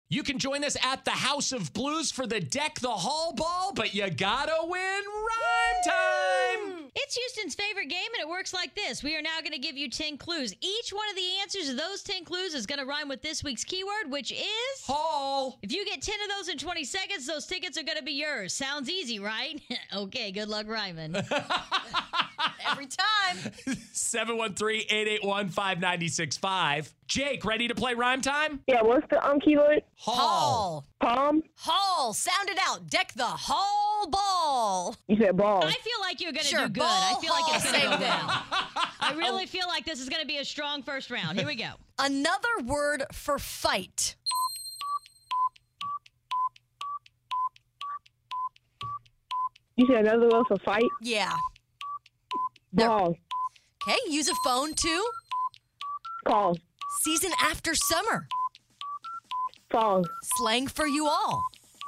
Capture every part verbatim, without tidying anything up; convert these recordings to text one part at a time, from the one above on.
You can join us at the House of Blues for the Deck the Hall Ball, but you gotta win Rhyme Time! It's Houston's favorite game, and it works like this. We are now going to give you ten clues. Each one of the answers to those ten clues is going to rhyme with this week's keyword, which is... Hall. If you get ten of those in twenty seconds, those tickets are going to be yours. Sounds easy, right? Okay, good luck rhyming. Every time. seven one three, eight eight one, five nine six five. Jake, ready to play Rhyme Time? Yeah, what's the um keyword? Hall. Palm? Hall. Sound it out. Deck the hall ball. You said ball. I feel like you're going to Sure, do good. ball, I feel like it's hall, going to go same thing. well. I really feel like this is going to be a strong first round. Here we go. Another word for fight. You said another word for fight? Yeah. Ball. Okay, use a phone too. Call. Season after summer. Fall. Slang for you all.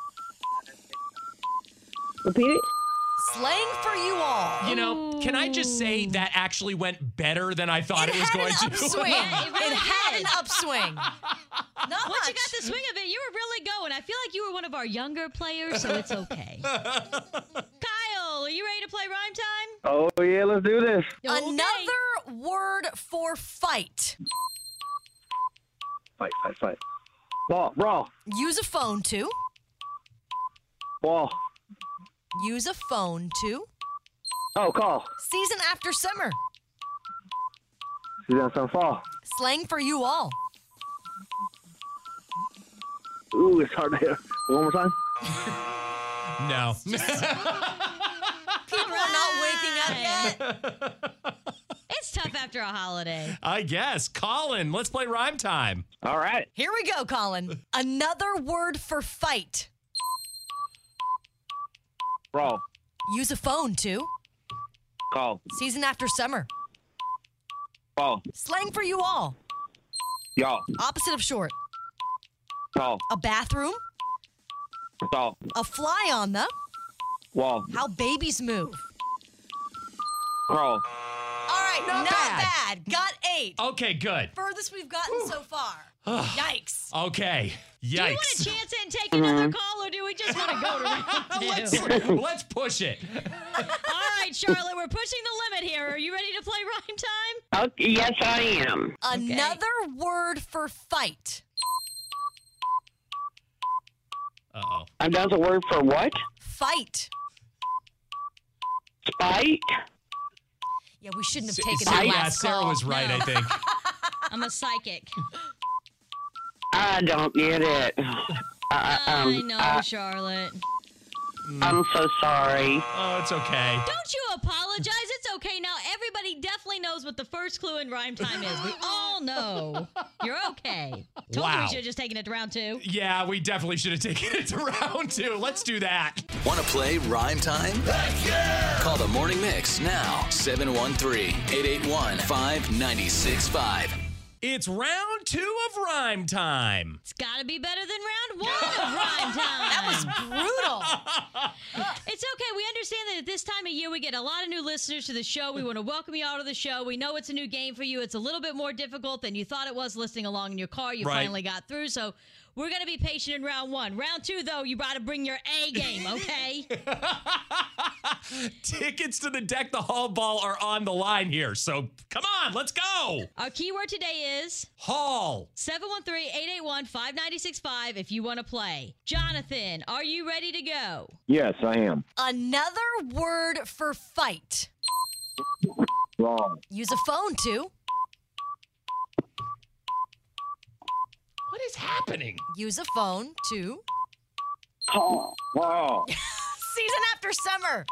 Repeat it? Slang for you all. You know, can I just say that actually went better than I thought it, It was had going an to? upswing. Yeah, it really it had did. an upswing. Not Once much. you got the swing of it, you were really going. I feel like you were one of our younger players, so it's okay. Kyle, are you ready to play Rhyme Time? Oh, yeah, let's do this. Okay. Another word for fight. Fight, fight, fight. Ball. Brawl. Use a phone too. Ball. Use a phone too. Oh, call. Season after summer. She's on some fall. Slang for you all. Ooh, it's hard to hear. One more time? No. People are not waking up yet. It's tough after a holiday. I guess. Colin, let's play Rhyme Time. All right. Here we go, Colin. Another word for fight. Brawl. Use a phone too. Call. Season after summer. Ball. Slang for you all. Y'all. Opposite of short. Call. A bathroom. Call. A fly on the. Wall. How babies move. Crawl. All right, Not not, bad. bad. Got eight. Okay, good. Furthest we've gotten so far. Yikes. Okay. Yikes. Do you want to chance it and take another call, or do we just want to go to round two? let's, let's push it. All right, Charlotte, we're pushing the limit here. Are you ready to play Rhyme Time? Okay, yes, I am. Another word for fight. Uh-oh. And that's a word for what? Fight. Spite? Yeah, we shouldn't have S- taken Sarah- that yeah, last Sarah call. was right, No. I think. I'm a psychic. I don't get it. I, I um, know, I, Charlotte. I'm so sorry. Oh, it's okay. Don't you apologize. It's okay. Now, everybody definitely knows what the first clue in Rhyme Time is. We all know. You're okay. Told you Wow. we should have just taken it to round two. Yeah, we definitely should have taken it to round two. Let's do that. Want to play Rhyme Time? Heck yeah! Call the Morning Mix now. seven one three, eight eight one, five nine six five. It's round two of Rhyme Time. It's got to be better than round one of Rhyme Time. That was brutal. It's okay. We understand that at this time of year, we get a lot of new listeners to the show. We want to welcome you all to the show. We know it's a new game for you. It's a little bit more difficult than you thought it was listening along in your car. You Right. finally got through. So we're going to be patient in round one. Round two, though, you got to bring your A game, okay? Tickets to the Deck the Hall Ball are on the line here. So come on, let's go. Our keyword today is Hall. seven one three, eight eight one, five nine six five if you want to play. Jonathan, are you ready to go? Yes, I am. Another word for fight. Wrong. Use a phone too. What is happening? Use a phone too. Call. Wall. Season after summer.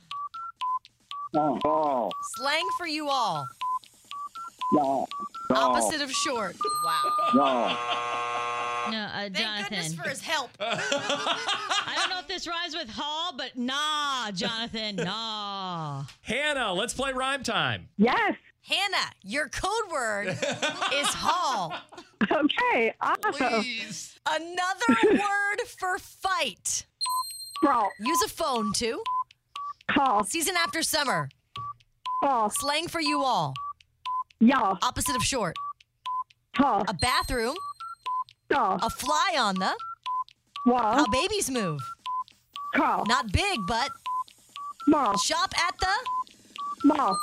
Ball. Slang for you all. Y'all. Opposite of short. Wow. Y'all. No, uh, Thank Jonathan. goodness for his help. I don't know if this rhymes with hall, but nah, Jonathan, nah. Hannah, let's play Rhyme Time. Yes. Hannah, your code word is hall. Okay. Awesome. Please. Another word for fight. Brawl. Use a phone too. Call. Season after summer. Ball. Slang for you all. Y'all. Opposite of short. Call. A bathroom. Doll. A fly on the. Wall. How babies move. Crawl. Not big, but. Mall. Shop at the. Mall.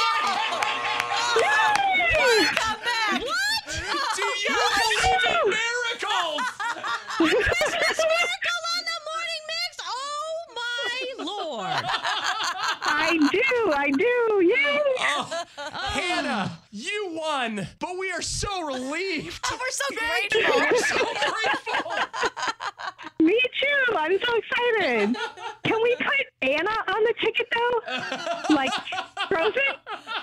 Yay! Come back. What? Do you believe in miracles? Miracle on the morning mix. Oh my lord. I do. I do. Yay! Oh, Hannah, you won, but we are so relieved. We're so Thank you. grateful. We're so grateful. Me too. I'm so excited. Can we put Anna on the ticket though? Like Frozen?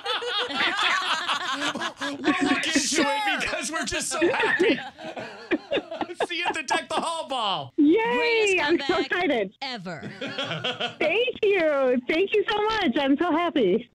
We'll look into it because we're just so happy. See you at the Deck the Hall Ball. Yay! Greatest I'm so comeback excited. ever. Thank you. Thank you so much. I'm so happy.